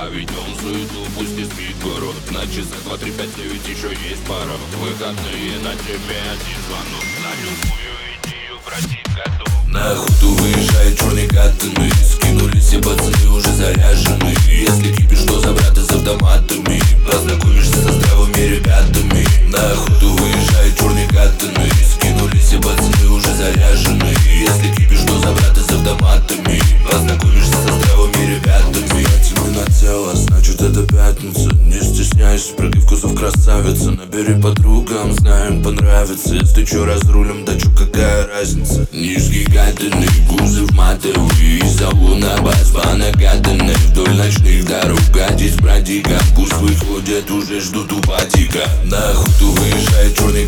Наведем суету, пусть не спит город. На часах 2, 3, 5, 9 еще есть пара. Выходные на тебе один звонок. На любую идею просить готов. На охоту выезжает черный катаны. Скинулись все пацаны, уже заряжены. Если кипишь, то за брата с автоматами. Познакомишься со здравыми ребятами. На охоту выезжает черный катаны. Скинулись все пацаны, уже заряжены. Если кипишь, то за брата с автоматами. Познакомишься со здравыми ребятами. Мы на тело, значит это пятница. Не стесняйся, прыгай вкусов красавица. Набери подругам, знаем понравится. Если чё разрулим, да чё какая разница. Низкий катанный, кузов матовый. Из салона бас по накатанной. Вдоль ночных дорог катись бродига. Пусть выходят, уже ждут у патика. На охоту выезжает черный